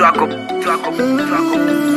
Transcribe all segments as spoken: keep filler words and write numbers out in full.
Twaco, Twaco, Twaco.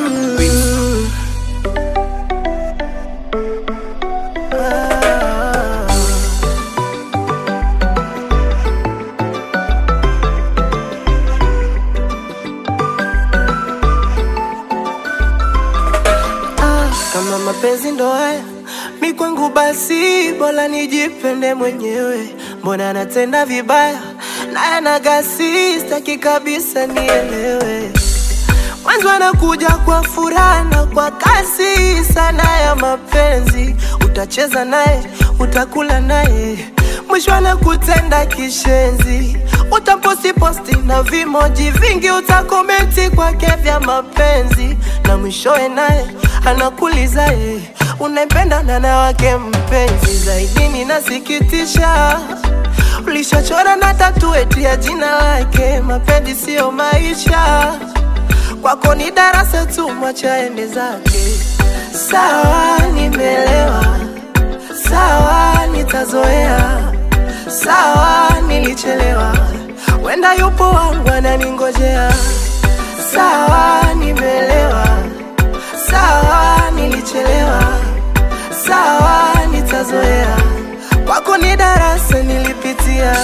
Kama mapenzi ndo haya mi kwangu basi bora nijipende mwenyewe. Mbona natenda vibaya na yanagasi, sitaki kabisa nielewe. Mwanzo anakuja kwa furaha na kwa kasi sana ya mapenzi. Utacheza naye, utakula naye, mwisho anakutenda kishenzi. Utaposti posti na vimoji vingi, utakomenti kwake vya mapenzi. Na mwishoe naye anakuliza ye, unaipenda nana wake mpenzi. Zaidi ninasikitisha, ulishachora na tatu eti ya jina lake. Mapenzi sio maisha, kwako ni darasa tu, mwacha ende zake. Sawa nimelewa, sawa nitazoea, sawa nilichelewa, wenda yupo wangu ananingojea. Sawa nimelewa, sawa nilichelewa, sawa nitazoea, kwako ni darasa nilipitia.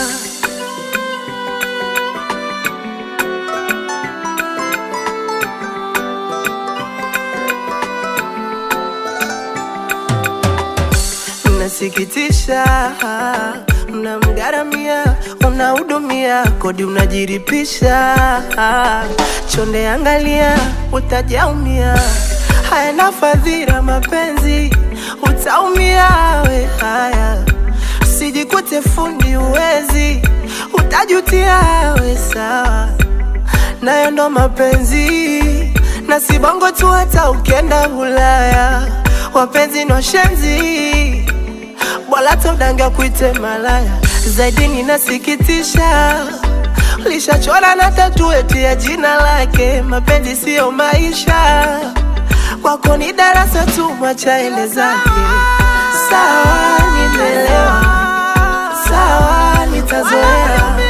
Nasikitisha, mnamgaramia, unahudumia, kodi unajiripisha. Chonde angalia, utajaumia, hayana fadhila mapenzi, utaumia we. Haya, usijikute fundi uwezi, utajutia we. Sawa, nayo ndo mapenzi, na si bongo tu, hata ukenda Ulaya. Wapenzi no shenzi, bora todanga kuite malaya. Zaidi ninasikitisha, ulishachora na tatu eti ya jina lake. Mapenzi sio maisha, kwako ni darasa tu, mwacha ende zake. Sawa nimelewa, sawa nitazoea,